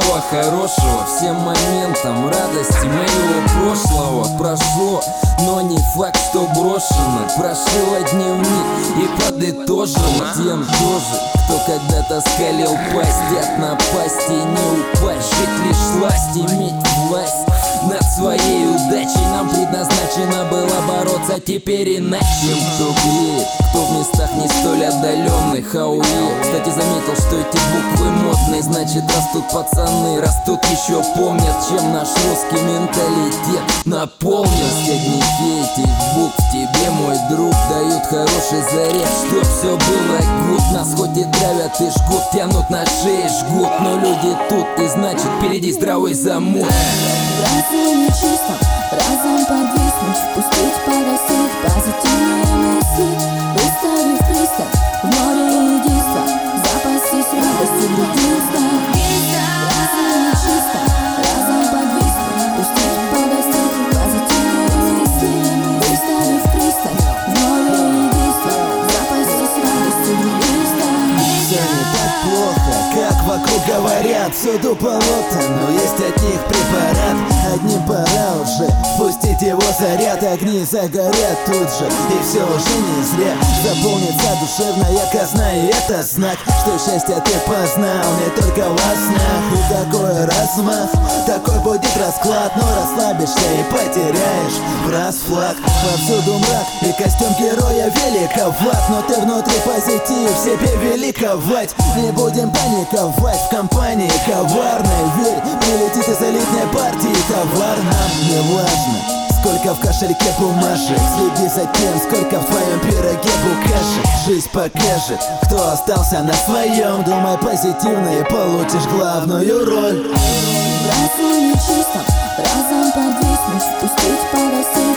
всего хорошего, всем моментам радости моего прошлого. Прошло, но не факт, что брошено. Прошила дневник и подытожила тем тоже, кто когда-то скалил пасть от напасти. Не упасть, жить лишь власть, иметь власть над своей удачей. Нам предназначено было бороться теперь иначе. Кто греет, кто в местах не столь отдаленных. Кстати, заметил, что эти буквы модные. Значит, растут пацаны, растут, еще помнят, чем наш русский менталитет наполнен. Сквозняки этих букв тебе, мой друг, дают хороший заряд, чтоб все было гуд. Нас хоть и травят и жгут, тянут на шее, жгут, но люди тут, и значит, впереди здравый замут. Браться нечисто, разом подвиснуть, пустить, погасить позитивные мысли, выставив пристань в море единства, запастись радостью других снов. Браться нечисто, разом подвиснуть, пустить, погасить позитивные мысли, выставив пристань в море единства, запастись радостью других снов. Все не так плохо, как вокруг говорят, всюду болото, но есть от них препарат. Одним пора уже пустить его заряд, огни загорят тут же, и все уже не зря. Заполнится душевная казна, и это знак, что счастье ты познал не только во снах. И такой размах, такой будет расклад, но расслабишься и потеряешь в раз флаг. Повсюду мрак, и костюм героя великоват, но ты внутри позитив, себе великовать. Не будем паниковать в компании коварной, верь, прилетит из элитной партии товар. Нам не важно, сколько в кошельке бумажек, следи за тем, сколько в твоем пироге букашек. Жизнь покажет, кто остался на своем. Думай позитивно и получишь главную роль. Браться нечисто, разом подвиснуть, пустить, погасить